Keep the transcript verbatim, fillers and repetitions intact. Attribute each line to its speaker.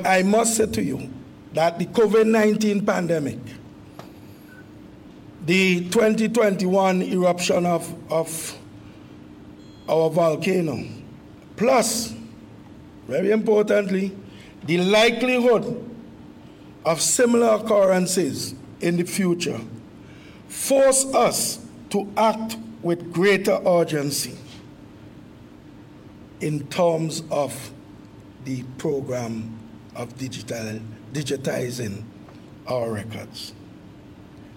Speaker 1: I must say to you that the COVID nineteen pandemic, the twenty twenty-one eruption of, of our volcano, plus, very importantly, the likelihood of similar occurrences in the future, force us to act with greater urgency in terms of the program of digital, digitizing our records.